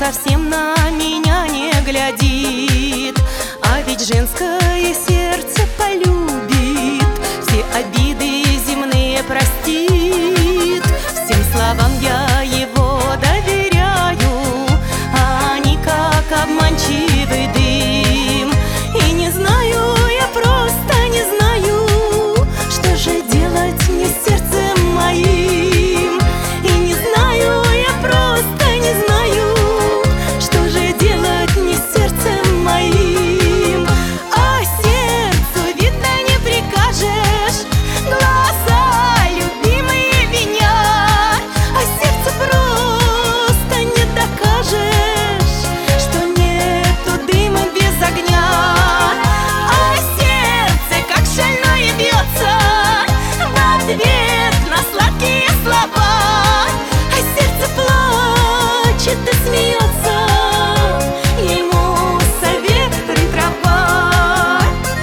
совсем на меня не глядит. А ведь женское сердце полюбит, все обиды земные простит. Всем словам я его доверяю, а они как обманчивый дым. И не знаю, я просто не знаю, что же делать мне с сердцем моим. И не знаю, я просто не знаю, что же делать мне с сердцем моим. А сердцу, видно, не прикажешь, глаза любимые винят, а сердцу просто не докажешь, что нету дыма без огня. А сердце, как шальное, бьется в ответ на сладкие слова. А сердце плачет и смеется, ему советуй трава.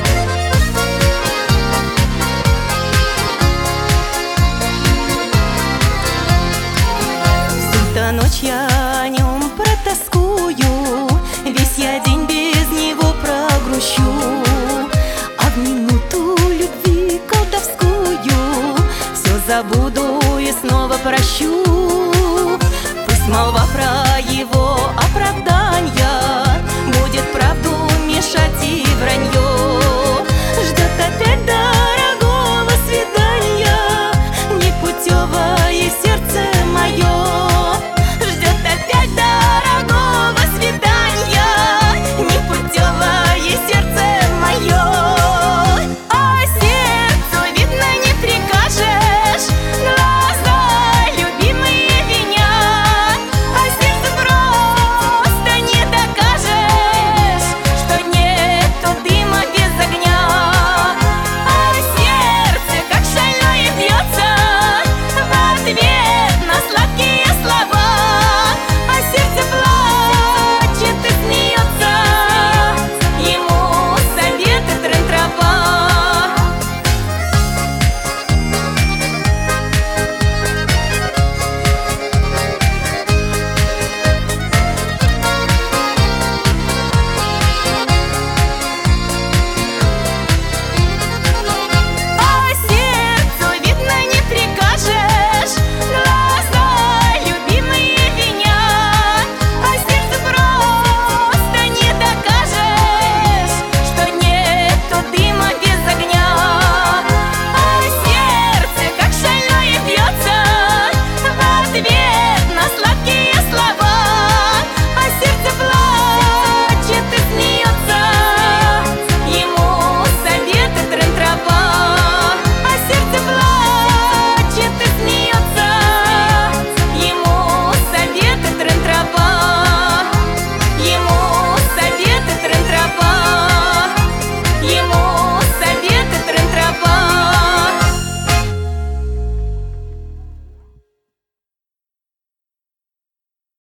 Всю-то ночь я о нем протоскую, весь я день без него прогрущу. А в минуту любви колдовскую все забуду и снова прощу.